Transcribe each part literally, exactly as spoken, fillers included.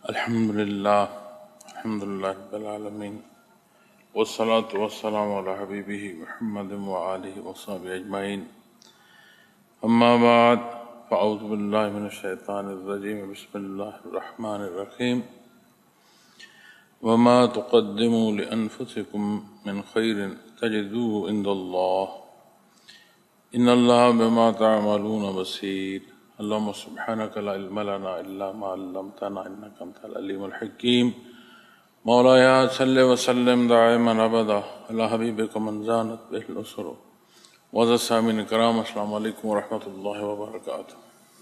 الحمدللہ الحمدللہ رب العالمین والصلاة والسلام علی حبیبہ محمد وآلہ وصحبہ اجمعین، اما بعد فاعوذ باللہ من الشیطان الرجیم، بسم اللہ الرحمن الرحیم۔ وما تقدموا لانفسکم من خیر تجدوه عند اللہ ان اللہ بما تعملون بصیر۔ اللہم سبحانک لا علم لنا الا ما علمتنا انک انت العلیم الحکیم۔ مولایا صلی وسلم دائما ابدا علی حبیبک من زانت بہ الاسر۔ معزز سامعین کرام، السلام علیکم ورحمۃ اللہ وبرکاتہ۔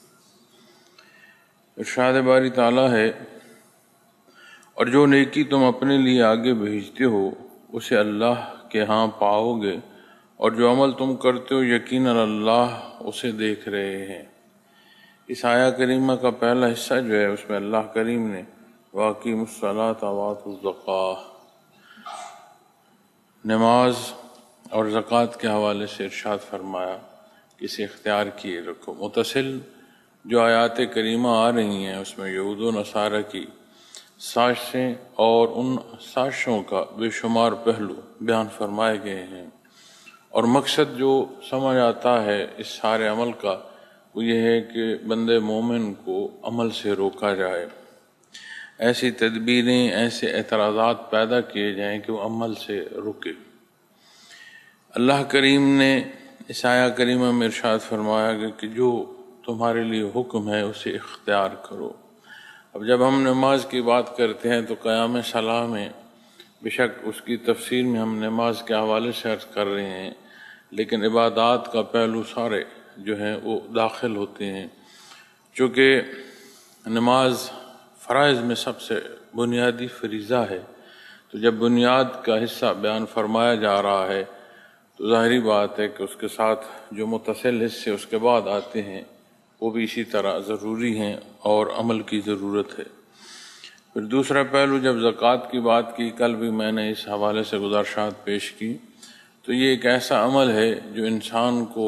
ارشاد باری تعالیٰ ہے، اور جو نیکی تم اپنے لیے آگے بھیجتے ہو اسے اللہ کے ہاں پاؤ گے، اور جو عمل تم کرتے ہو یقیناً اللہ اسے دیکھ رہے ہیں۔ اس آیہ کریمہ کا پہلا حصہ جو ہے اس میں اللہ کریم نے وَأَقِیمُوا الصَّلَاةَ وَآتُوا الزَّکَاۃَ، نماز اور زکوٰۃ کے حوالے سے ارشاد فرمایا کہ اسے اختیار کیے رکھو۔ متصل جو آیات کریمہ آ رہی ہیں اس میں یہود و نصارہ کی سازشیں اور ان سازشوں کا بے شمار پہلو بیان فرمائے گئے ہیں، اور مقصد جو سمجھ آتا ہے اس سارے عمل کا وہ یہ ہے کہ بندے مومن کو عمل سے روکا جائے، ایسی تدبیریں ایسے اعتراضات پیدا کیے جائیں کہ وہ عمل سے رکے۔ اللہ کریم نے اس آیہ کریمہ میں ارشاد فرمایا کہ جو تمہارے لیے حکم ہے اسے اختیار کرو۔ اب جب ہم نماز کی بات کرتے ہیں تو قیام صلاح میں بے شک اس کی تفسیر میں ہم نماز کے حوالے سے عرض کر رہے ہیں، لیکن عبادات کا پہلو سارے جو ہیں وہ داخل ہوتے ہیں، چونکہ نماز فرائض میں سب سے بنیادی فریضہ ہے، تو جب بنیاد کا حصہ بیان فرمایا جا رہا ہے تو ظاہری بات ہے کہ اس کے ساتھ جو متصل حصے اس کے بعد آتے ہیں وہ بھی اسی طرح ضروری ہیں اور عمل کی ضرورت ہے۔ پھر دوسرا پہلو جب زکوٰۃ کی بات کی، کل بھی میں نے اس حوالے سے گزارشات پیش کی، تو یہ ایک ایسا عمل ہے جو انسان کو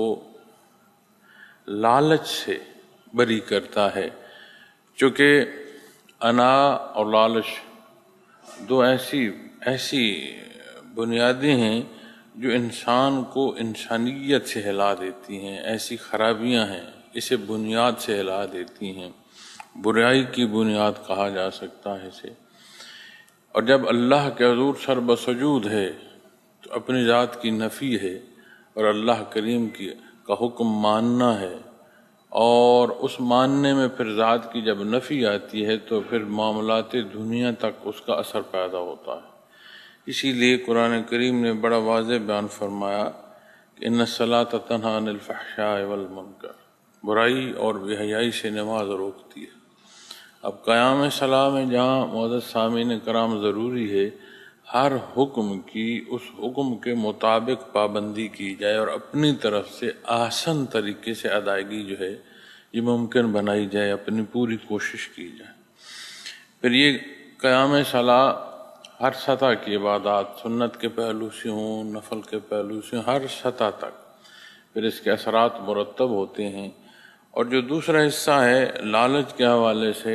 لالچ سے بری کرتا ہے، چونکہ انا اور لالچ دو ایسی ایسی بنیادیں ہیں جو انسان کو انسانیت سے ہلا دیتی ہیں، ایسی خرابیاں ہیں اسے بنیاد سے ہلا دیتی ہیں، برائی کی بنیاد کہا جا سکتا ہے اسے۔ اور جب اللہ کے حضور سر بسجود ہے تو اپنی ذات کی نفی ہے، اور اللہ کریم کی کا حکم ماننا ہے، اور اس ماننے میں پھر ذات کی جب نفی آتی ہے تو پھر معاملات دنیا تک اس کا اثر پیدا ہوتا ہے۔ اسی لیے قرآن کریم نے بڑا واضح بیان فرمایا کہ ان الصلاۃ تنہی عن الفحشاء والمنکر، برائی اور بے حیائی سے نماز روکتی ہے۔ اب قیام صلاح میں جہاں معزز سامعین کرام ضروری ہے ہر حکم کی اس حکم کے مطابق پابندی کی جائے اور اپنی طرف سے آسن طریقے سے ادائیگی جو ہے یہ ممکن بنائی جائے، اپنی پوری کوشش کی جائے۔ پھر یہ قیام صلاح ہر سطح کی عبادات، سنت کے پہلو سے ہوں، نفل کے پہلو سے ہوں، ہر سطح تک پھر اس کے اثرات مرتب ہوتے ہیں۔ اور جو دوسرا حصہ ہے لالچ کے حوالے سے،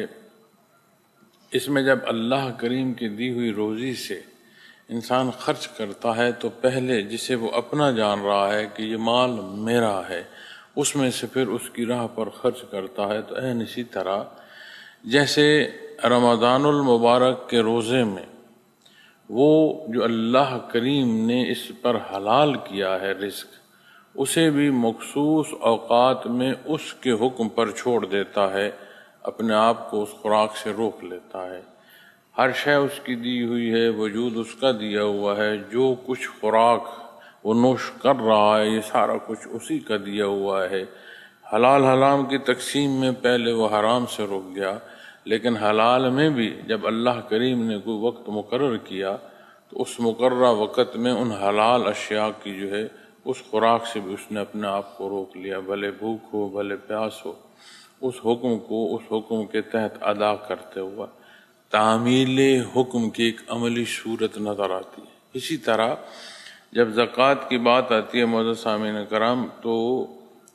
اس میں جب اللہ کریم کی دی ہوئی روزی سے انسان خرچ کرتا ہے تو پہلے جسے وہ اپنا جان رہا ہے کہ یہ مال میرا ہے، اس میں سے پھر اس کی راہ پر خرچ کرتا ہے۔ تو این اسی طرح جیسے رمضان المبارک کے روزے میں وہ جو اللہ کریم نے اس پر حلال کیا ہے رزق، اسے بھی مخصوص اوقات میں اس کے حکم پر چھوڑ دیتا ہے، اپنے آپ کو اس خوراک سے روک لیتا ہے۔ ہر شے اس کی دی ہوئی ہے، وجود اس کا دیا ہوا ہے، جو کچھ خوراک وہ نوش کر رہا ہے یہ سارا کچھ اسی کا دیا ہوا ہے۔ حلال حرام کی تقسیم میں پہلے وہ حرام سے رک گیا، لیکن حلال میں بھی جب اللہ کریم نے کوئی وقت مقرر کیا تو اس مقررہ وقت میں ان حلال اشیاء کی جو ہے اس خوراک سے بھی اس نے اپنے آپ کو روک لیا، بھلے بھوک ہو بھلے پیاس ہو، اس حکم کو اس حکم کے تحت ادا کرتے ہوا تعمیل حکم کی ایک عملی صورت نظر آتی ہے۔ اسی طرح جب زکوٰۃ کی بات آتی ہے معزز سامعین کرام تو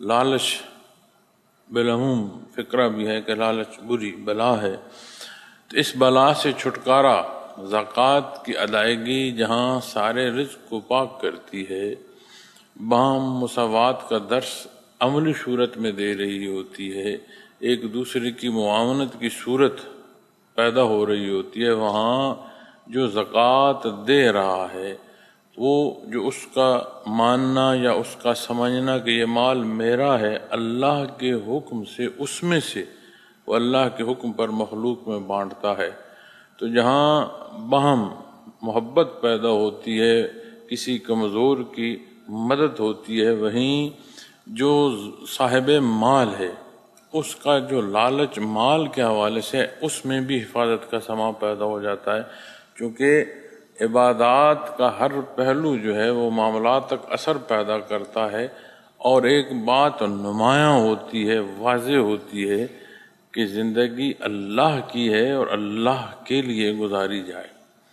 لالچ بالعموم فکرہ بھی ہے کہ لالچ بری بلا ہے، تو اس بلا سے چھٹکارا زکوٰۃ کی ادائیگی جہاں سارے رزق کو پاک کرتی ہے، باہم مساوات کا درس عملی صورت میں دے رہی ہوتی ہے، ایک دوسرے کی معاونت کی صورت پیدا ہو رہی ہوتی ہے، وہاں جو زکوٰۃ دے رہا ہے وہ جو اس کا ماننا یا اس کا سمجھنا کہ یہ مال میرا ہے، اللہ کے حکم سے اس میں سے وہ اللہ کے حکم پر مخلوق میں بانٹتا ہے، تو جہاں باہم محبت پیدا ہوتی ہے، کسی کمزور کی مدد ہوتی ہے، وہیں جو صاحب مال ہے اس کا جو لالچ مال کے حوالے سے اس میں بھی حفاظت کا سما پیدا ہو جاتا ہے، کیونکہ عبادات کا ہر پہلو جو ہے وہ معاملات تک اثر پیدا کرتا ہے، اور ایک بات نمایاں ہوتی ہے، واضح ہوتی ہے کہ زندگی اللہ کی ہے اور اللہ کے لیے گزاری جائے۔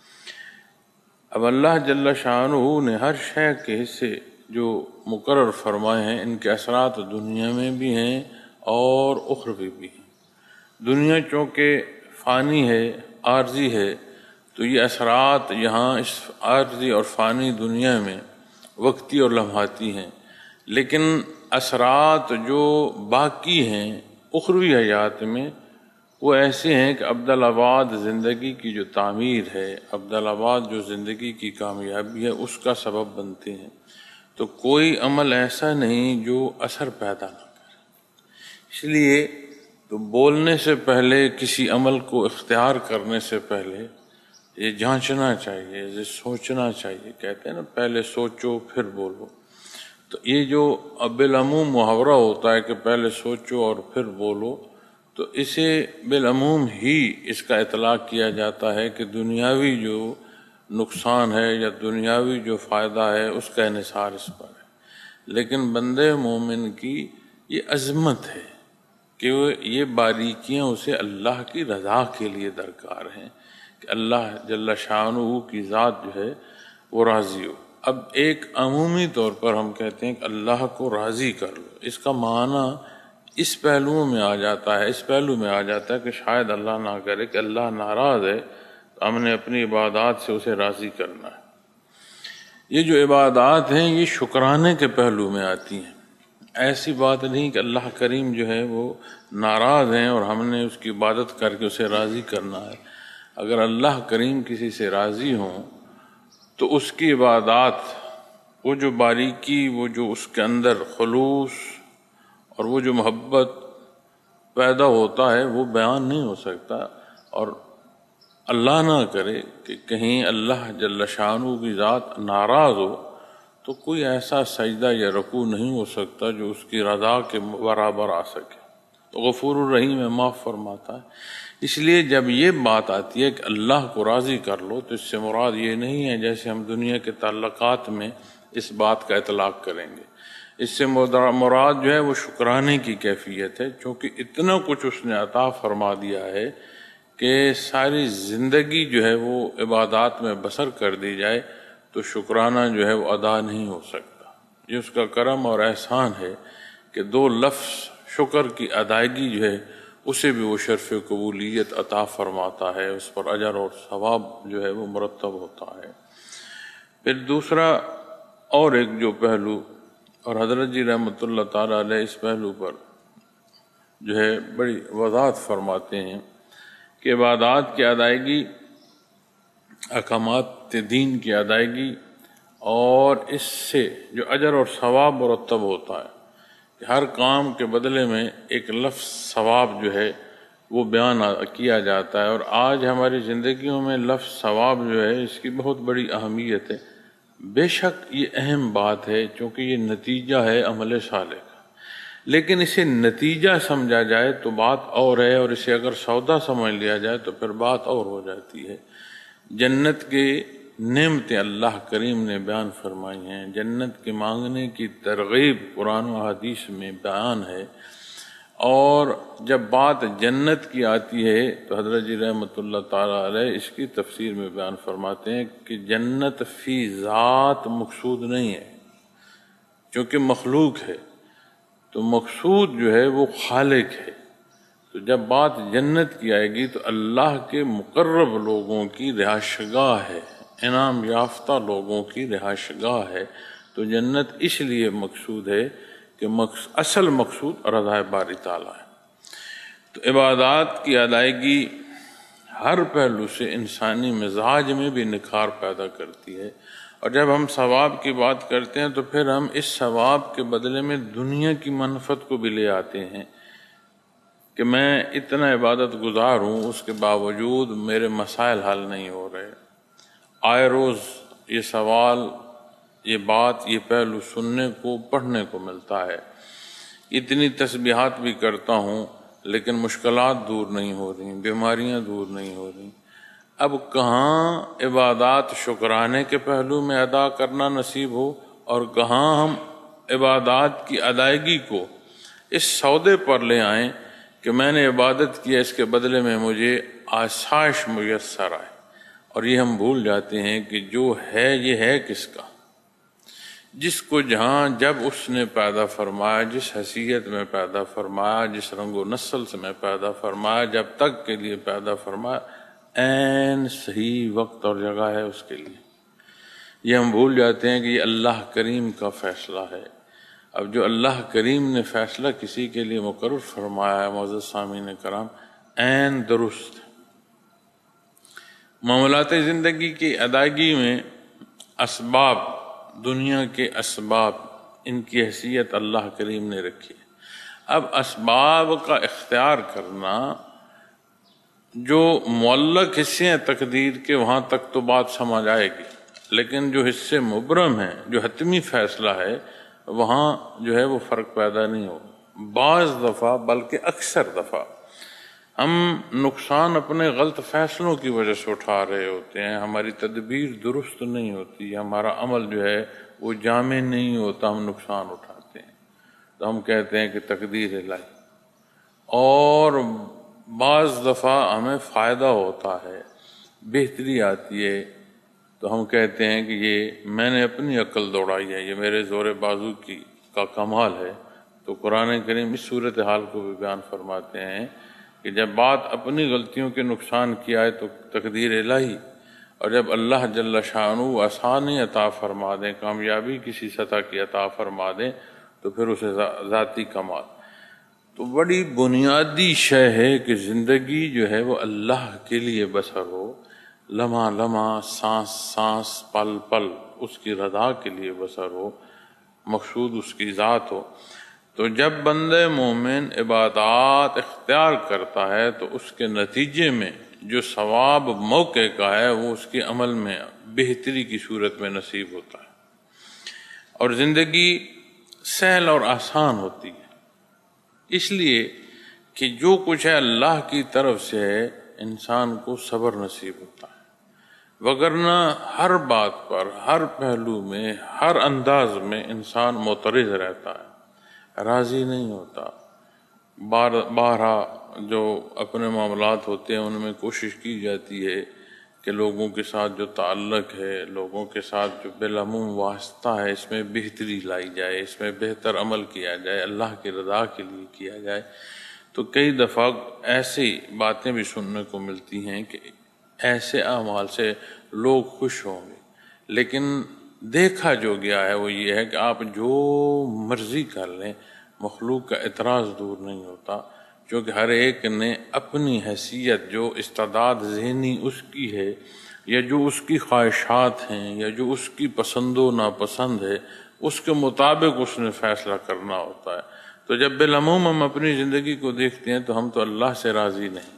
اب اللہ جل شانہ نے ہر شے کے حصے جو مقرر فرمائے ہیں، ان کے اثرات دنیا میں بھی ہیں اور اخروی بھی ہیں۔ دنیا چونکہ فانی ہے، عارضی ہے، تو یہ اثرات یہاں اس عارضی اور فانی دنیا میں وقتی اور لمحاتی ہیں، لیکن اثرات جو باقی ہیں اخروی حیات میں وہ ایسے ہیں کہ عبدالآباد زندگی کی جو تعمیر ہے، عبدالآباد جو زندگی کی کامیابی ہے، اس کا سبب بنتے ہیں۔ تو کوئی عمل ایسا نہیں جو اثر پیدا نہ کرے، اس لیے تو بولنے سے پہلے، کسی عمل کو اختیار کرنے سے پہلے یہ جانچنا چاہیے، یہ سوچنا چاہیے، کہتے ہیں نا پہلے سوچو پھر بولو، تو یہ جو بالعموم محاورہ ہوتا ہے کہ پہلے سوچو اور پھر بولو، تو اسے بالعموم ہی اس کا اطلاق کیا جاتا ہے کہ دنیاوی جو نقصان ہے یا دنیاوی جو فائدہ ہے اس کا انحصار اس پر ہے، لیکن بندے مومن کی یہ عظمت ہے کہ وہ یہ باریکیاں اسے اللہ کی رضا کے لیے درکار ہیں کہ اللہ جل شانہ کی ذات جو ہے وہ راضی ہو۔ اب ایک عمومی طور پر ہم کہتے ہیں کہ اللہ کو راضی کر لو، اس کا معنی اس پہلو میں آ جاتا ہے اس پہلو میں آ جاتا ہے کہ شاید اللہ نہ کرے کہ اللہ ناراض ہے، تو ہم نے اپنی عبادات سے اسے راضی کرنا ہے۔ یہ جو عبادات ہیں یہ شکرانے کے پہلو میں آتی ہیں، ایسی بات نہیں کہ اللہ کریم جو ہے وہ ناراض ہیں اور ہم نے اس کی عبادت کر کے اسے راضی کرنا ہے۔ اگر اللہ کریم کسی سے راضی ہوں تو اس کی عبادات، وہ جو باریکی، وہ جو اس کے اندر خلوص اور وہ جو محبت پیدا ہوتا ہے وہ بیان نہیں ہو سکتا، اور اللہ نہ کرے کہ کہیں اللہ جل شانہ کی ذات ناراض ہو تو کوئی ایسا سجدہ یا رکوع نہیں ہو سکتا جو اس کی رضا کے برابر آ سکے، تو غفور الرحیم ہے، معاف فرماتا ہے۔ اس لیے جب یہ بات آتی ہے کہ اللہ کو راضی کر لو تو اس سے مراد یہ نہیں ہے جیسے ہم دنیا کے تعلقات میں اس بات کا اطلاق کریں گے، اس سے مراد جو ہے وہ شکرانے کی کیفیت ہے، چونکہ اتنا کچھ اس نے عطا فرما دیا ہے کہ ساری زندگی جو ہے وہ عبادات میں بسر کر دی جائے تو شکرانہ جو ہے وہ ادا نہیں ہو سکتا۔ یہ اس کا کرم اور احسان ہے کہ دو لفظ شکر کی ادائیگی جو ہے اسے بھی وہ شرف قبولیت عطا فرماتا ہے، اس پر اجر اور ثواب جو ہے وہ مرتب ہوتا ہے۔ پھر دوسرا اور ایک جو پہلو، اور حضرت جی رحمۃ اللہ تعالیٰ علیہ اس پہلو پر جو ہے بڑی وضاحت فرماتے ہیں کہ عبادات کی ادائیگی، احکامات دین کی ادائیگی، اور اس سے جو اجر اور ثواب مرتب ہوتا ہے کہ ہر کام کے بدلے میں ایک لفظ ثواب جو ہے وہ بیان کیا جاتا ہے، اور آج ہماری زندگیوں میں لفظ ثواب جو ہے اس کی بہت بڑی اہمیت ہے۔ بے شک یہ اہم بات ہے چونکہ یہ نتیجہ ہے عمل صالح کا، لیکن اسے نتیجہ سمجھا جائے تو بات اور ہے، اور اسے اگر سودا سمجھ لیا جائے تو پھر بات اور ہو جاتی ہے۔ جنت کے نعمتیں اللہ کریم نے بیان فرمائی ہیں، جنت کے مانگنے کی ترغیب قرآن و حدیث میں بیان ہے، اور جب بات جنت کی آتی ہے تو حضرت جی رحمۃ اللہ تعالیٰ علیہ اس کی تفسیر میں بیان فرماتے ہیں کہ جنت فی ذات مقصود نہیں ہے، چونکہ مخلوق ہے، تو مقصود جو ہے وہ خالق ہے۔ تو جب بات جنت کی آئے گی تو اللہ کے مقرب لوگوں کی رہائش گاہ ہے، انعام یافتہ لوگوں کی رہائش گاہ ہے۔ تو جنت اس لیے مقصود ہے کہ مقصود اصل مقصود رضا باری تعالیٰ ہے۔ تو عبادات کی ادائیگی ہر پہلو سے انسانی مزاج میں بھی نکھار پیدا کرتی ہے، اور جب ہم ثواب کی بات کرتے ہیں تو پھر ہم اس ثواب کے بدلے میں دنیا کی منفعت کو بھی لے آتے ہیں کہ میں اتنا عبادت گزار ہوں، اس کے باوجود میرے مسائل حل نہیں ہو رہے۔ آئے روز یہ سوال، یہ بات، یہ پہلو سننے کو، پڑھنے کو ملتا ہے۔ اتنی تسبیحات بھی کرتا ہوں لیکن مشکلات دور نہیں ہو رہی، بیماریاں دور نہیں ہو رہی۔ اب کہاں عبادات شکرانے کے پہلو میں ادا کرنا نصیب ہو، اور کہاں ہم عبادات کی ادائیگی کو اس سودے پر لے آئیں کہ میں نے عبادت کی، اس کے بدلے میں مجھے آسائش میسر آئے۔ اور یہ ہم بھول جاتے ہیں کہ جو ہے یہ ہے کس کا؟ جس کو جہاں جب اس نے پیدا فرمایا، جس حیثیت میں پیدا فرمایا، جس رنگ و نسل سے میں پیدا فرمایا، جب تک کے لیے پیدا فرمایا، عین صحیح وقت اور جگہ ہے اس کے لیے۔ یہ ہم بھول جاتے ہیں کہ یہ اللہ کریم کا فیصلہ ہے۔ اب جو اللہ کریم نے فیصلہ کسی کے لیے مقرر فرمایا ہے معزز سامعین کرام، عین درست ہے۔ معاملات زندگی کی ادائیگی میں اسباب، دنیا کے اسباب، ان کی حیثیت اللہ کریم نے رکھی ہے۔ اب اسباب کا اختیار کرنا، جو معلق حصے ہیں تقدیر کے وہاں تک تو بات سمجھ آئے گی، لیکن جو حصے مبرم ہیں، جو حتمی فیصلہ ہے، وہاں جو ہے وہ فرق پیدا نہیں ہو۔ بعض دفعہ بلکہ اکثر دفعہ ہم نقصان اپنے غلط فیصلوں کی وجہ سے اٹھا رہے ہوتے ہیں، ہماری تدبیر درست نہیں ہوتی، ہمارا عمل جو ہے وہ جامع نہیں ہوتا، ہم نقصان اٹھاتے ہیں، تو ہم کہتے ہیں کہ تقدیر الہی۔ اور بعض دفعہ ہمیں فائدہ ہوتا ہے، بہتری آتی ہے، تو ہم کہتے ہیں کہ یہ میں نے اپنی عقل دوڑائی ہے، یہ میرے زور بازو کی کا کمال ہے۔ تو قرآن کریم اس صورتحال کو بھی بیان فرماتے ہیں کہ جب بات اپنی غلطیوں کے نقصان کی آئے تو تقدیر الہی، اور جب اللہ جل شانہ آسانی عطا فرما دیں، کامیابی کسی سطح کی عطا فرما دیں، تو پھر اسے ذاتی کمال۔ تو بڑی بنیادی شے ہے کہ زندگی جو ہے وہ اللہ کے لیے بسر ہو، لمحہ لمحہ، سانس سانس، پل پل اس کی رضا کے لیے بسر ہو، مقصود اس کی ذات ہو۔ تو جب بندہ مومن عبادات اختیار کرتا ہے تو اس کے نتیجے میں جو ثواب موقع کا ہے وہ اس کے عمل میں بہتری کی صورت میں نصیب ہوتا ہے، اور زندگی سہل اور آسان ہوتی ہے، اس لیے کہ جو کچھ ہے اللہ کی طرف سے ہے، انسان کو صبر نصیب ہوتا ہے، وگرنہ ہر بات پر، ہر پہلو میں، ہر انداز میں انسان معترض رہتا ہے، راضی نہیں ہوتا۔ بار بارہا جو اپنے معاملات ہوتے ہیں ان میں کوشش کی جاتی ہے کہ لوگوں کے ساتھ جو تعلق ہے، لوگوں کے ساتھ جو بالعموم واسطہ ہے، اس میں بہتری لائی جائے، اس میں بہتر عمل کیا جائے، اللہ کی رضا کے لیے کیا جائے۔ تو کئی دفعہ ایسی باتیں بھی سننے کو ملتی ہیں کہ ایسے اعمال سے لوگ خوش ہوں گے، لیکن دیکھا جو گیا ہے وہ یہ ہے کہ آپ جو مرضی کر لیں، مخلوق کا اعتراض دور نہیں ہوتا، کیونکہ ہر ایک نے اپنی حیثیت، جو استعداد ذہنی اس کی ہے، یا جو اس کی خواہشات ہیں، یا جو اس کی پسند و ناپسند ہے، اس کے مطابق اس نے فیصلہ کرنا ہوتا ہے۔ تو جب بالعموم ہم اپنی زندگی کو دیکھتے ہیں تو ہم تو اللہ سے راضی نہیں،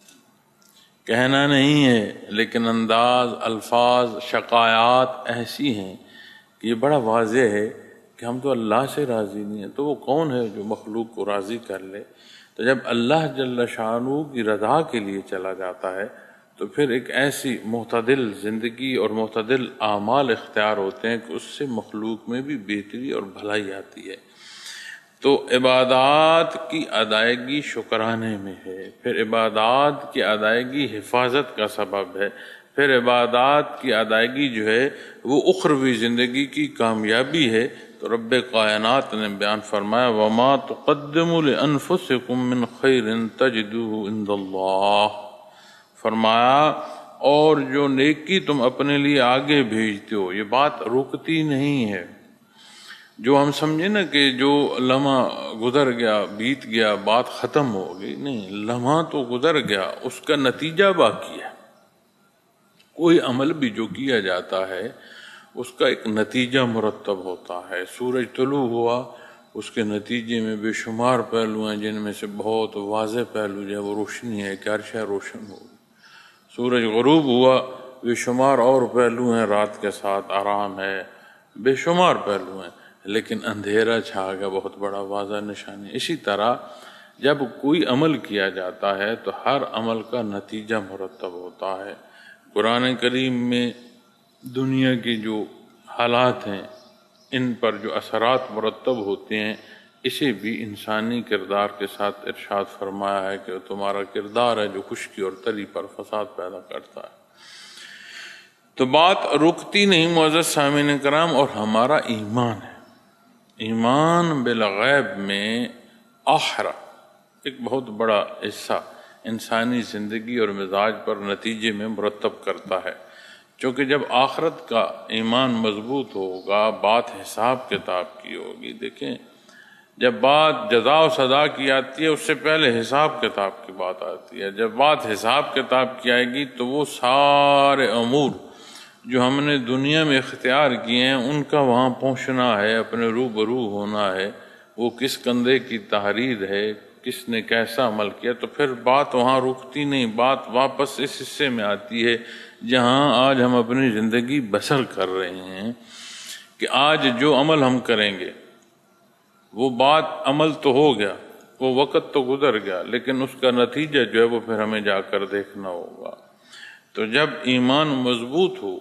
کہنا نہیں ہے، لیکن انداز، الفاظ، شقایات ایسی ہیں کہ یہ بڑا واضح ہے کہ ہم تو اللہ سے راضی نہیں ہیں، تو وہ کون ہے جو مخلوق کو راضی کر لے؟ تو جب اللہ جل شانہ کی رضا کے لیے چلا جاتا ہے تو پھر ایک ایسی معتدل زندگی اور معتدل اعمال اختیار ہوتے ہیں کہ اس سے مخلوق میں بھی بہتری اور بھلائی آتی ہے۔ تو عبادات کی ادائیگی شکرانے میں ہے، پھر عبادات کی ادائیگی حفاظت کا سبب ہے، پھر عبادات کی ادائیگی جو ہے وہ اخروی زندگی کی کامیابی ہے، تو رب کائنات نے بیان فرمایا وما تقدموا لانفسکم من خیر تجدوہ عند اللہ، فرمایا اور جو نیکی تم اپنے لیے آگے بھیجتے ہو، یہ بات رکتی نہیں ہے۔ جو ہم سمجھے نا کہ جو لمحہ گزر گیا بیت گیا بات ختم ہو گئی، نہیں، لمحہ تو گزر گیا، اس کا نتیجہ باقی ہے۔ کوئی عمل بھی جو کیا جاتا ہے اس کا ایک نتیجہ مرتب ہوتا ہے۔ سورج طلوع ہوا، اس کے نتیجے میں بے شمار پہلو ہیں، جن میں سے بہت واضح پہلو جو ہے وہ روشنی ہے کہ ہر شے روشن ہوگی۔ سورج غروب ہوا، بے شمار اور پہلو ہیں، رات کے ساتھ آرام ہے، بے شمار پہلو ہیں، لیکن اندھیرا چھا گیا، بہت بڑا واضح نشانی۔ اسی طرح جب کوئی عمل کیا جاتا ہے تو ہر عمل کا نتیجہ مرتب ہوتا ہے۔ قرآن کریم میں دنیا کے جو حالات ہیں ان پر جو اثرات مرتب ہوتے ہیں، اسے بھی انسانی کردار کے ساتھ ارشاد فرمایا ہے کہ تمہارا کردار ہے جو خشکی اور تری پر فساد پیدا کرتا ہے۔ تو بات رکتی نہیں معزز سامعین کرام، اور ہمارا ایمان ہے، ایمان بالغیب میں آخرہ ایک بہت بڑا حصہ انسانی زندگی اور مزاج پر نتیجے میں مرتب کرتا ہے۔ چونکہ جب آخرت کا ایمان مضبوط ہوگا، بات حساب کتاب کی ہوگی۔ دیکھیں، جب بات جزا و سزا کی آتی ہے اس سے پہلے حساب کتاب کی بات آتی ہے۔ جب بات حساب کتاب کی آئے گی تو وہ سارے امور جو ہم نے دنیا میں اختیار کیے ہیں ان کا وہاں پہنچنا ہے، اپنے روبرو ہونا ہے، وہ کس کندھے کی تحریر ہے، کس نے کیسا عمل کیا، تو پھر بات وہاں رکتی نہیں، بات واپس اس حصے میں آتی ہے جہاں آج ہم اپنی زندگی بسر کر رہے ہیں، کہ آج جو عمل ہم کریں گے وہ بات عمل تو ہو گیا، وہ وقت تو گزر گیا، لیکن اس کا نتیجہ جو ہے وہ پھر ہمیں جا کر دیکھنا ہوگا۔ تو جب ایمان مضبوط ہو،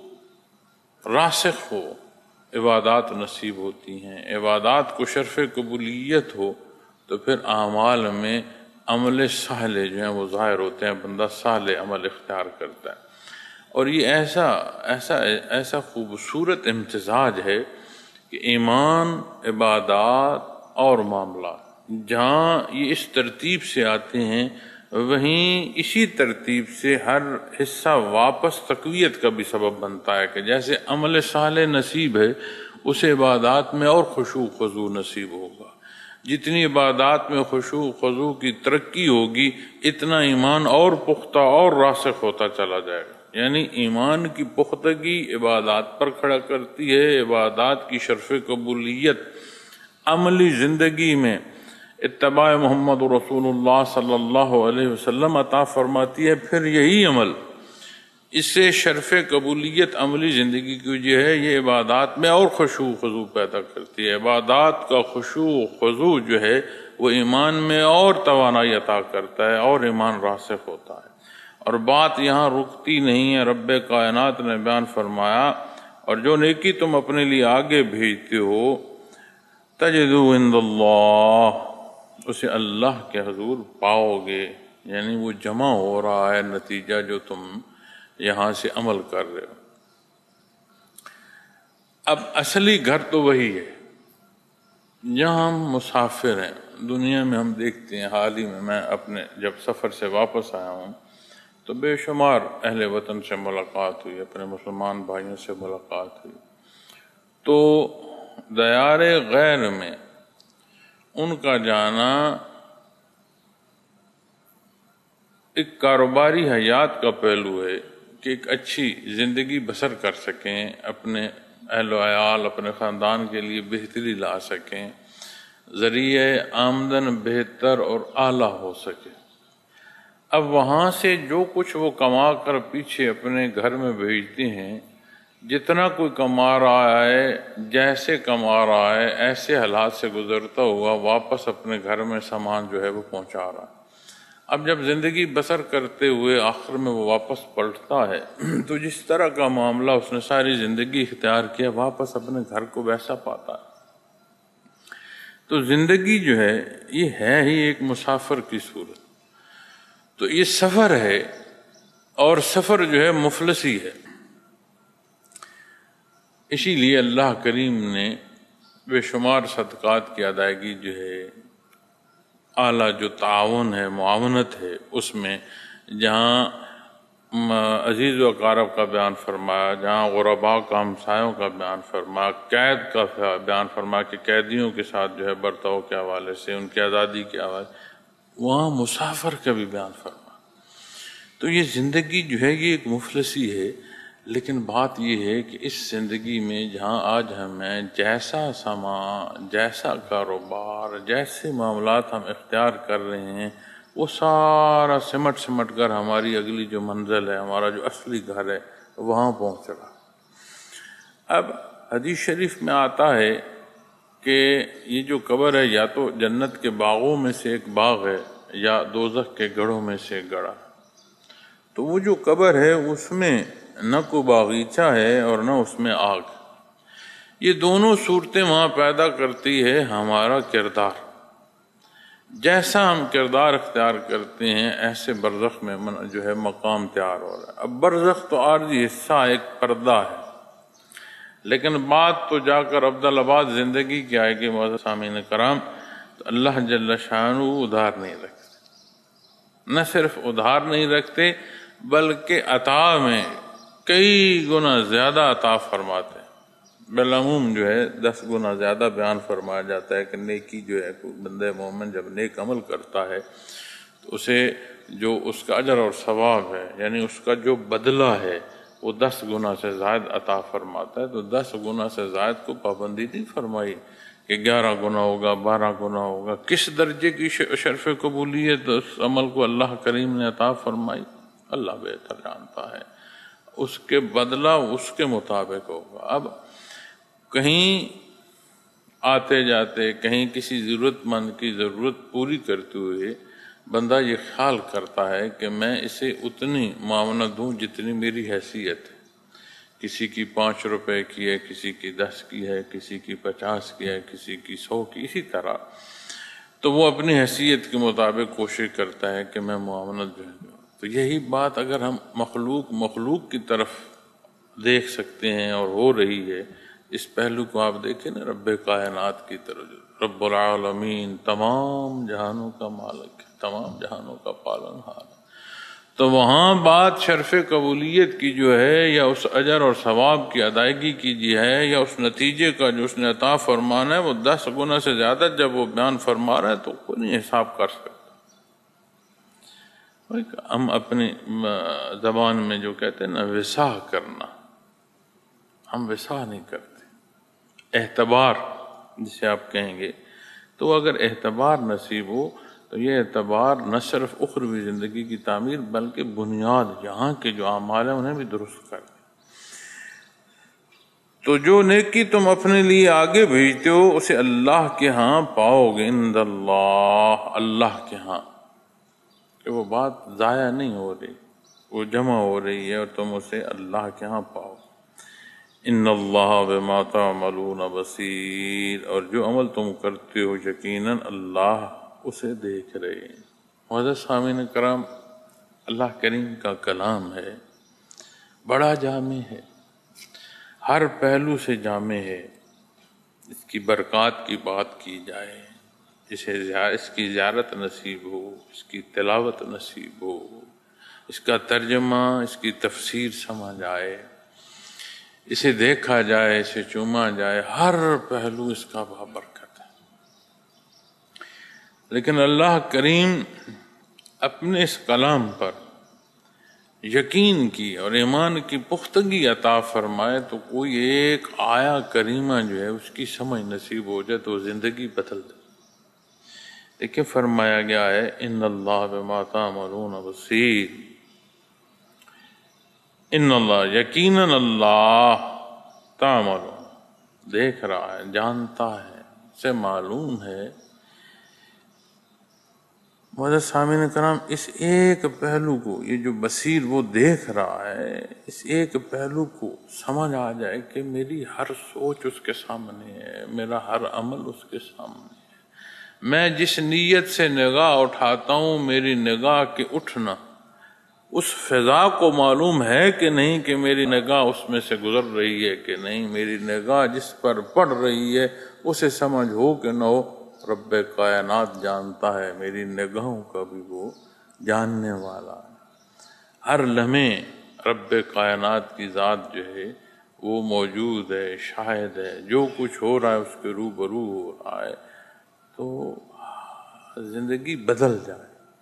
راسخ ہو، عبادات نصیب ہوتی ہیں، عبادات کو شرف قبولیت ہو تو پھر اعمال میں عمل صالح جو ہیں وہ ظاہر ہوتے ہیں، بندہ صالح عمل اختیار کرتا ہے۔ اور یہ ایسا ایسا ایسا خوبصورت امتزاج ہے کہ ایمان، عبادات اور معاملات جہاں یہ اس ترتیب سے آتے ہیں، وہیں اسی ترتیب سے ہر حصہ واپس تقویت کا بھی سبب بنتا ہے، کہ جیسے عمل صالح نصیب ہے اسے عبادات میں اور خشوع خضوع نصیب ہوگا۔ جتنی عبادات میں خشوع خضوع کی ترقی ہوگی اتنا ایمان اور پختہ اور راسخ ہوتا چلا جائے گا۔ یعنی ایمان کی پختگی عبادات پر کھڑا کرتی ہے، عبادات کی شرف قبولیت عملی زندگی میں اتباع محمد رسول اللہ صلی اللہ علیہ وسلم عطا فرماتی ہے۔ پھر یہی عمل اس سے شرف قبولیت عملی زندگی کی جو ہے یہ عبادات میں اور خشوع خضوع پیدا کرتی ہے۔ عبادات کا خشوع خضوع جو ہے وہ ایمان میں اور توانائی عطا کرتا ہے اور ایمان راسخ ہوتا ہے۔ اور بات یہاں رکتی نہیں ہے، رب کائنات نے بیان فرمایا اور جو نیکی تم اپنے لیے آگے بھیجتے ہو تجدو عند اللہ، اسے اللہ کے حضور پاؤ گے، یعنی وہ جمع ہو رہا ہے نتیجہ جو تم یہاں سے عمل کر رہے ہو۔ اب اصلی گھر تو وہی ہے جہاں ہم مسافر ہیں۔ دنیا میں ہم دیکھتے ہیں، حال ہی میں میں اپنے جب سفر سے واپس آیا ہوں تو بے شمار اہل وطن سے ملاقات ہوئی، اپنے مسلمان بھائیوں سے ملاقات ہوئی، تو دیار غیر میں ان کا جانا ایک کاروباری حیات کا پہلو ہے کہ ایک اچھی زندگی بسر کر سکیں، اپنے اہل و عیال، اپنے خاندان کے لیے بہتری لا سکیں، ذریعہ آمدن بہتر اور اعلیٰ ہو سکے۔ اب وہاں سے جو کچھ وہ کما کر پیچھے اپنے گھر میں بھیجتے ہیں، جتنا کوئی کما رہا ہے، جیسے کما رہا ہے، ایسے حالات سے گزرتا ہوا واپس اپنے گھر میں سامان جو ہے وہ پہنچا رہا ہے۔ اب جب زندگی بسر کرتے ہوئے آخر میں وہ واپس پلٹتا ہے تو جس طرح کا معاملہ اس نے ساری زندگی اختیار کیا واپس اپنے گھر کو ویسا پاتا ہے۔ تو زندگی جو ہے یہ ہے ہی ایک مسافر کی صورت، تو یہ سفر ہے، اور سفر جو ہے مفلسی ہے۔ اسی لیے اللہ کریم نے بے شمار صدقات کی ادائیگی جو ہے، اعلیٰ جو تعاون ہے، معاونت ہے، اس میں جہاں عزیز و اقارب کا بیان فرمایا، جہاں غرباء کا ہمسایوں کا بیان فرمایا، قید کا بیان فرمایا کہ قیدیوں کے ساتھ جو ہے برتاؤ کے حوالے سے، ان کی آزادی کے حوالے سے، وہاں مسافر کا بھی بیان فرمایا۔ تو یہ زندگی جو ہے یہ ایک مفلسی ہے، لیکن بات یہ ہے کہ اس زندگی میں جہاں آج ہمیں جیسا سما، جیسا کاروبار، جیسے معاملات ہم اختیار کر رہے ہیں، وہ سارا سمٹ سمٹ کر ہماری اگلی جو منزل ہے، ہمارا جو اصلی گھر ہے، وہاں پہنچ رہا۔ اب حدیث شریف میں آتا ہے کہ یہ جو قبر ہے یا تو جنت کے باغوں میں سے ایک باغ ہے یا دوزخ کے گڑھوں میں سے ایک گڑھا۔ تو وہ جو قبر ہے اس میں نہ کوئی باغیچہ ہے اور نہ اس میں آگ۔ یہ دونوں صورتیں وہاں پیدا کرتی ہے ہمارا کردار۔ جیسا ہم کردار اختیار کرتے ہیں ایسے برزخ میں جو ہے مقام تیار ہو رہا ہے۔ اب برزخ تو عارضی حصہ، ایک پردہ ہے، لیکن بات تو جا کر عبدالآباد زندگی کی آئے گی۔ معزز سامعین کرام، تو اللہ جل شانہ ادھار نہیں رکھتے، نہ صرف ادھار نہیں رکھتے بلکہ عطا میں کئی گنا زیادہ عطا فرماتے ہیں۔ بالعموم جو ہے دس گنا زیادہ بیان فرمایا جاتا ہے کہ نیکی جو ہے کوئی بندہ مومن جب نیک عمل کرتا ہے تو اسے جو اس کا اجر اور ثواب ہے، یعنی اس کا جو بدلہ ہے، وہ دس گنا سے زائد عطا فرماتا ہے۔ تو دس گنا سے زائد کو پابندی نہیں فرمائی کہ گیارہ گنا ہوگا، بارہ گنا ہوگا۔ کس درجے کی شرف قبولیت اس عمل کو اللہ کریم نے عطا فرمائی، اللہ بہتر جانتا ہے۔ اس کے بدلہ اس کے مطابق ہوگا۔ اب کہیں آتے جاتے، کہیں کسی ضرورت مند کی ضرورت پوری کرتے ہوئے بندہ یہ خیال کرتا ہے کہ میں اسے اتنی معاونت دوں جتنی میری حیثیت ہے۔ کسی کی پانچ روپے کی ہے، کسی کی دس کی ہے، کسی کی پچاس کی ہے، کسی کی سو کی، اسی طرح تو وہ اپنی حیثیت کے مطابق کوشش کرتا ہے کہ میں معاونت دوں۔ تو یہی بات اگر ہم مخلوق مخلوق کی طرف دیکھ سکتے ہیں اور ہو رہی ہے، اس پہلو کو آپ دیکھیں نا، رب کائنات کی طرف، رب العالمین، تمام جہانوں کا مالک، تمام جہانوں کا پالن ہار، تو وہاں بات شرف قبولیت کی جو ہے، یا اس اجر اور ثواب کی ادائیگی کی جی ہے، یا اس نتیجے کا جو اس نے عطا فرمانا ہے، وہ دس گنا سے زیادہ جب وہ بیان فرما رہا ہے تو کوئی نہیں حساب کر سکتا۔ ہم اپنی زبان میں جو کہتے ہیں نا وسع کرنا، ہم وسع نہیں کرتے۔ اعتبار جسے آپ کہیں گے، تو اگر اعتبار نصیب ہو تو یہ اعتبار نہ صرف اخروی زندگی کی تعمیر بلکہ بنیاد یہاں کے جو اعمال ہیں انہیں بھی درست کر دے۔ تو جو نیکی تم اپنے لیے آگے بھیجتے ہو اسے اللہ کے ہاں پاؤ گے، عند اللہ، اللہ کے ہاں، کہ وہ بات ضائع نہیں ہو رہی، وہ جمع ہو رہی ہے اور تم اسے اللہ کے ہاں پاؤ۔ ان اللہ بما تعملون بصیر، اور جو عمل تم کرتے ہو یقیناً اللہ اسے دیکھ رہے ہیں۔ معزز سامعین کرام، اللہ کریم کا کلام ہے، بڑا جامع ہے، ہر پہلو سے جامع ہے۔ اس کی برکات کی بات کی جائے، اسے اس کی زیارت نصیب ہو، اس کی تلاوت نصیب ہو، اس کا ترجمہ، اس کی تفسیر سمجھ آئے، اسے دیکھا جائے، اسے چوما جائے، ہر پہلو اس کا بابرکت ہے۔ لیکن اللہ کریم اپنے اس کلام پر یقین کی اور ایمان کی پختگی عطا فرمائے تو کوئی ایک آیا کریمہ جو ہے اس کی سمجھ نصیب ہو جائے تو زندگی بدل دے۔ دیکھیں فرمایا گیا ہے ان اللہ بما تعملون بصیر، ان اللہ، یقیناً اللہ، تعملون، دیکھ رہا ہے، جانتا ہے، سے معلوم ہے۔ معزز سامعین کرام، اس ایک پہلو کو، یہ جو بصیر وہ دیکھ رہا ہے، اس ایک پہلو کو سمجھ آ جائے کہ میری ہر سوچ اس کے سامنے ہے، میرا ہر عمل اس کے سامنے ہے، میں جس نیت سے نگاہ اٹھاتا ہوں میری نگاہ کے اٹھنا اس فضا کو معلوم ہے کہ نہیں، کہ میری نگاہ اس میں سے گزر رہی ہے کہ نہیں، میری نگاہ جس پر پڑ رہی ہے اسے سمجھ ہو کہ نہ ہو، رب کائنات جانتا ہے، میری نگاہوں کا بھی وہ جاننے والا ہے۔ ہر لمحے رب کائنات کی ذات جو ہے وہ موجود ہے، شاہد ہے، جو کچھ ہو رہا ہے اس کے روبرو ہو رہا ہے، تو زندگی بدل جائے۔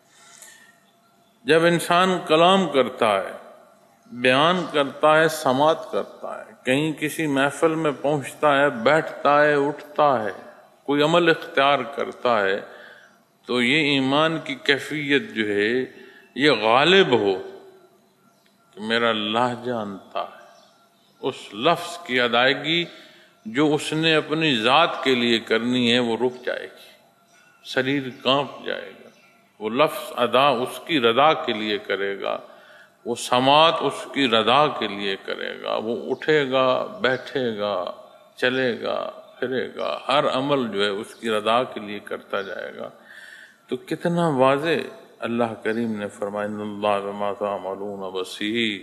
جب انسان کلام کرتا ہے، بیان کرتا ہے، سماعت کرتا ہے، کہیں کسی محفل میں پہنچتا ہے، بیٹھتا ہے، اٹھتا ہے، کوئی عمل اختیار کرتا ہے، تو یہ ایمان کی کیفیت جو ہے یہ غالب ہو کہ میرا اللہ جانتا ہے، اس لفظ کی ادائیگی جو اس نے اپنی ذات کے لیے کرنی ہے وہ رک جائے گی، شریر کانپ جائے گا، وہ لفظ ادا اس کی رضا کے لیے کرے گا، وہ سماعت اس کی رضا کے لیے کرے گا، وہ اٹھے گا، بیٹھے گا، چلے گا، پھرے گا، ہر عمل جو ہے اس کی رضا کے لیے کرتا جائے گا۔ تو کتنا واضح اللہ کریم نے فرمایا ان اللہ بما تعملون بصیر،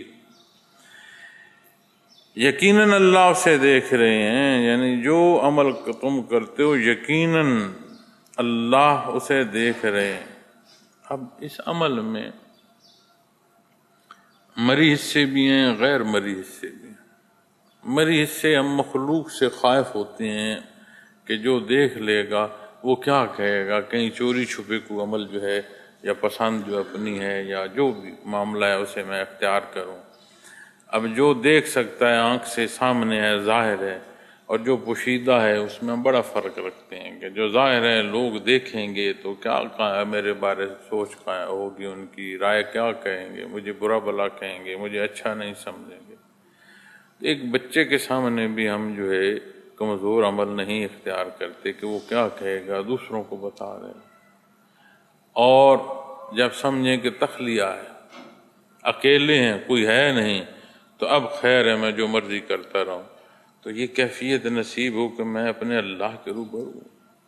یقیناً اللہ اسے دیکھ رہے ہیں، یعنی جو عمل تم کرتے ہو یقیناً اللہ اسے دیکھ رہے ہیں۔ اب اس عمل میں مری حصے بھی ہیں، غیر مری حصے بھی ہیں۔ مری حصے ہم مخلوق سے خائف ہوتے ہیں کہ جو دیکھ لے گا وہ کیا کہے گا، کہیں چوری چھپے کو عمل جو ہے یا پسند جو اپنی ہے یا جو بھی معاملہ ہے اسے میں اختیار کروں۔ اب جو دیکھ سکتا ہے آنکھ سے سامنے ہے، ظاہر ہے، اور جو پوشیدہ ہے اس میں بڑا فرق رکھتے ہیں کہ جو ظاہر ہے لوگ دیکھیں گے تو کیا کہا میرے بارے سوچ کہاں ہوگی، ان کی رائے کیا کہیں گے، مجھے برا بھلا کہیں گے، مجھے اچھا نہیں سمجھیں گے۔ ایک بچے کے سامنے بھی ہم جو ہے کمزور عمل نہیں اختیار کرتے کہ وہ کیا کہے گا، دوسروں کو بتا رہے ہیں۔ اور جب سمجھیں کہ تخلیہ ہے، اکیلے ہیں، کوئی ہے نہیں، تو اب خیر ہے میں جو مرضی کرتا رہوں، تو یہ کیفیت نصیب ہو کہ میں اپنے اللہ کے روبرو ہوں۔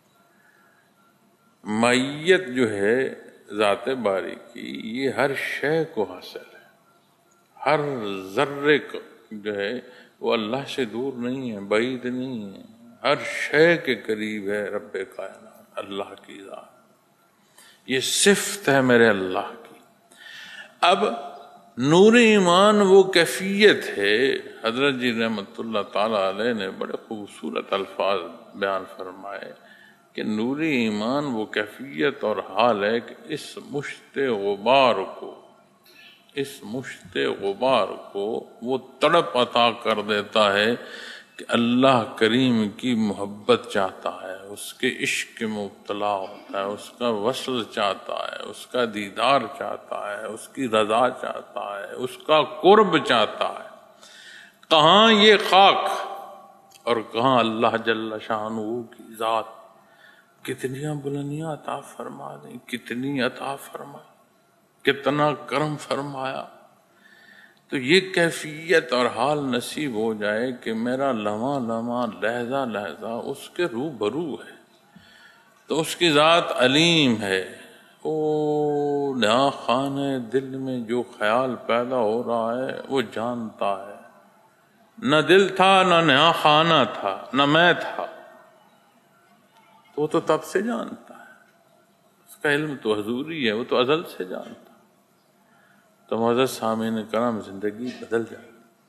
معیت جو ہے ذات باری کی یہ ہر شے کو حاصل ہے، ہر ذرے کو جو ہے وہ اللہ سے دور نہیں ہے، بعید نہیں ہے، ہر شے کے قریب ہے رب کائنات اللہ کی ذات۔ یہ صفت ہے میرے اللہ کی۔ اب نور ایمان وہ کیفیت ہے، حضرت جی رحمت اللہ تعالی علیہ نے بڑے خوبصورت الفاظ بیان فرمائے کہ نور ایمان وہ کیفیت اور حال ہے کہ اس مشت غبار کو اس مشت غبار کو وہ تڑپ عطا کر دیتا ہے کہ اللہ کریم کی محبت چاہتا ہے، اس کے عشق میں مبتلا ہوتا ہے، اس کا وصل چاہتا ہے، اس کا دیدار چاہتا ہے، اس کی رضا چاہتا ہے، اس کا قرب چاہتا ہے۔ کہاں یہ خاک اور کہاں اللہ جل شانہ کی ذات، کتنی بلندیاں عطا فرما دیں، کتنی عطا فرمائی، کتنا کرم فرمایا۔ تو یہ کیفیت اور حال نصیب ہو جائے کہ میرا لمحہ لمحہ لہجہ لہجہ اس کے روبرو ہے، تو اس کی ذات علیم ہے۔ او نیا خانہ دل میں جو خیال پیدا ہو رہا ہے وہ جانتا ہے، نہ دل تھا نہ نیا خانہ تھا نہ میں تھا، تو وہ تو تب سے جانتا ہے، اس کا علم تو حضوری ہے، وہ تو ازل سے جانتا ہے۔ تو معزز سامعین کرام زندگی بدل جائے۔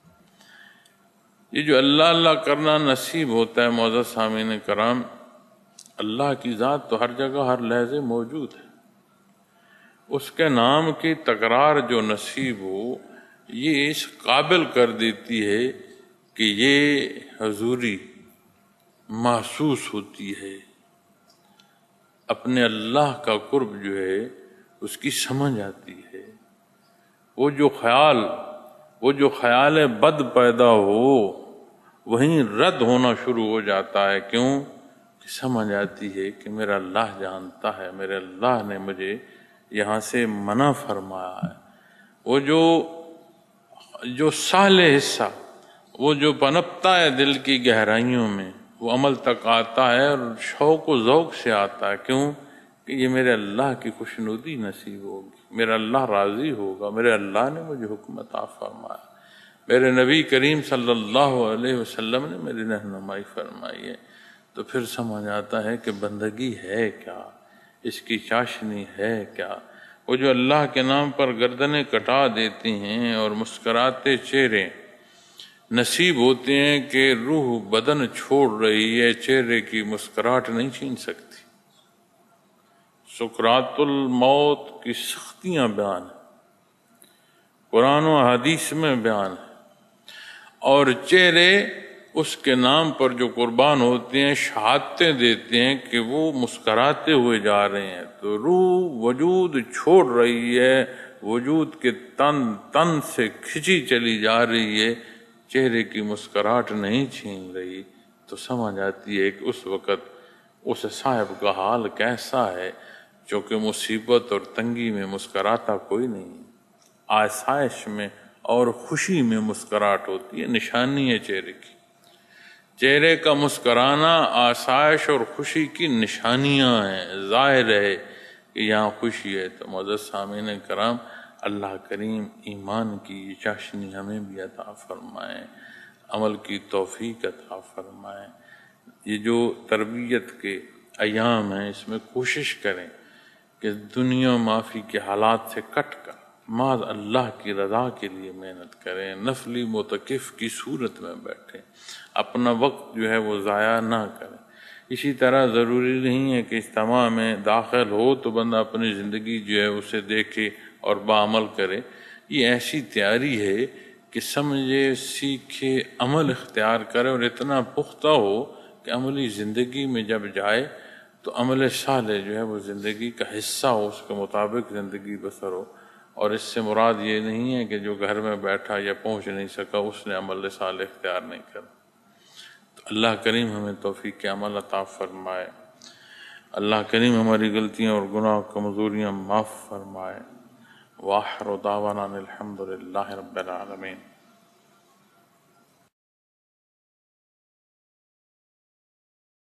یہ جو اللہ اللہ کرنا نصیب ہوتا ہے معزز سامعین کرام، اللہ کی ذات تو ہر جگہ ہر لحظے موجود ہے، اس کے نام کی تکرار جو نصیب ہو یہ اس قابل کر دیتی ہے کہ یہ حضوری محسوس ہوتی ہے، اپنے اللہ کا قرب جو ہے اس کی سمجھ آتی ہے۔ وہ جو خیال وہ جو خیال بد پیدا ہو وہیں رد ہونا شروع ہو جاتا ہے، کیوں کہ سمجھ آتی ہے کہ میرا اللہ جانتا ہے، میرے اللہ نے مجھے یہاں سے منع فرمایا ہے۔ وہ جو جو سہل حصہ وہ جو پنپتا ہے دل کی گہرائیوں میں وہ عمل تک آتا ہے اور شوق و ذوق سے آتا ہے، کیوں کہ یہ میرے اللہ کی خوشنودی نصیب ہوگی، میرا اللہ راضی ہوگا، میرے اللہ نے مجھے حکم عطا فرمایا، میرے نبی کریم صلی اللہ علیہ وسلم نے میری رہنمائی فرمائی ہے۔ تو پھر سمجھ آتا ہے کہ بندگی ہے کیا، اس کی چاشنی ہے کیا۔ وہ جو اللہ کے نام پر گردنیں کٹا دیتی ہیں اور مسکراتے چہرے نصیب ہوتے ہیں کہ روح بدن چھوڑ رہی ہے، چہرے کی مسکراہٹ نہیں چھین سکتی۔ سکرات الموت کی سختیاں بیان ہیں، قرآن و حدیث میں بیان ہے، اور چہرے اس کے نام پر جو قربان ہوتے ہیں شہادتیں دیتے ہیں کہ وہ مسکراتے ہوئے جا رہے ہیں، تو روح وجود چھوڑ رہی ہے، وجود کے تن تن سے کھچی چلی جا رہی ہے، چہرے کی مسکراہٹ نہیں چھین رہی۔ تو سمجھ آتی ہے کہ اس وقت اس صاحب کا حال کیسا ہے، جو کہ مصیبت اور تنگی میں مسکراتا کوئی نہیں، آسائش میں اور خوشی میں مسکراہٹ ہوتی ہے، نشانی ہے چہرے کی۔ چہرے کا مسکرانا آسائش اور خوشی کی نشانیاں ہیں، ظاہر ہے کہ یہاں خوشی ہے۔ تو معزز سامعین کرام، اللہ کریم ایمان کی یہ چاشنی ہمیں بھی عطا فرمائے، عمل کی توفیق عطا فرمائے۔ یہ جو تربیت کے ایام ہیں اس میں کوشش کریں کہ دنیا معافی کے حالات سے کٹ کر محض اللہ کی رضا کے لیے محنت کریں، نفلی معتکف کی صورت میں بیٹھیں، اپنا وقت جو ہے وہ ضائع نہ کریں۔ اسی طرح ضروری نہیں ہے کہ اجتماع میں داخل ہو تو بندہ اپنی زندگی جو ہے اسے دیکھے اور بعمل کرے۔ یہ ایسی تیاری ہے کہ سمجھے، سیکھے، عمل اختیار کرے اور اتنا پختہ ہو کہ عملی زندگی میں جب جائے تو عمل صالح جو ہے وہ زندگی کا حصہ ہو، اس کے مطابق زندگی بسر ہو۔ اور اس سے مراد یہ نہیں ہے کہ جو گھر میں بیٹھا یا پہنچ نہیں سکا اس نے عمل صالح اختیار نہیں کرا۔ تو اللہ کریم ہمیں توفیق عمل عطا فرمائے، اللہ کریم ہماری غلطیاں اور گناہ کمزوریاں معاف فرمائے۔ وآخر دعوانا الحمد للہ رب العالمین۔